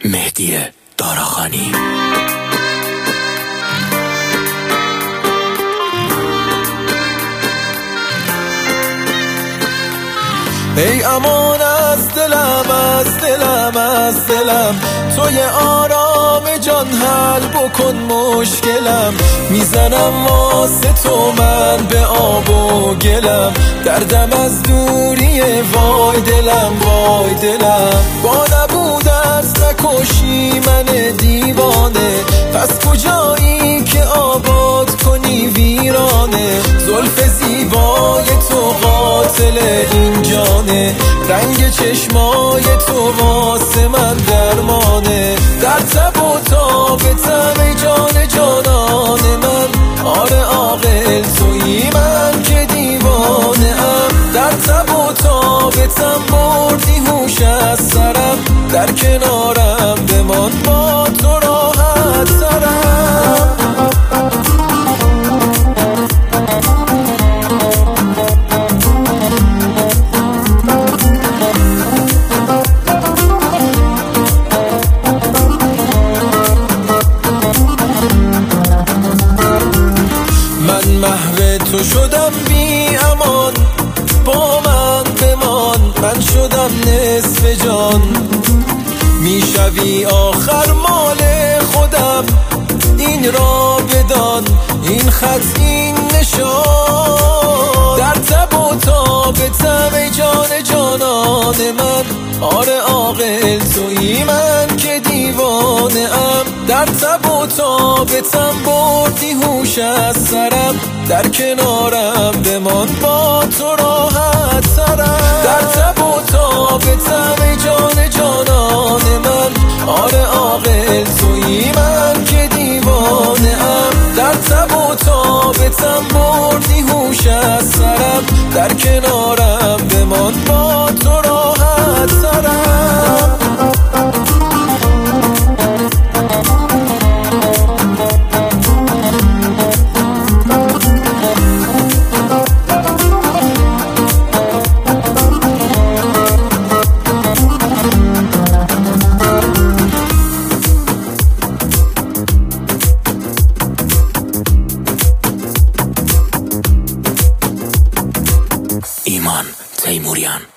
مهدی داراخانی. ای امان از دلم، از دلم، از دلم، توی آرام جان حل بکن مشکلم. میزنم واسه تو من به آب و گلم، دردم از دوریه وای دلم، وای دلم. با نبودت نکشی من دیوانه، پس کجایی که آباد کنی ویرانه. زلف زیبای تو قاتل این جانه، رنگ چشمای تو واسه من درمانه. در تب و تابتم ای جان جانان من، آره عاقل تویی من که دیوانه ام. در تب و تابتم بردی هوش از سرم، در کنارم بمان با تو راحت ترم. محو تو شدم بی امان، با من بمان، من شدم نصف جان. میشوی آخر مال خودم، این را بدان، این خط این نشان. در تب و تابتم ای جان جانان من، آره عاقل تویی من که دیوانه ام. در تب و تابتم بردی هوش از سرم، در کنارم بمان با تو راحت ترم. در تب و تابتم ای جان جانان من، آره عاقل تویی من که دیوانه ام. در تب و تابتم بردی هوش از سرم، در کنارم بمان با تو راحت ترم. ایمان تیموریان.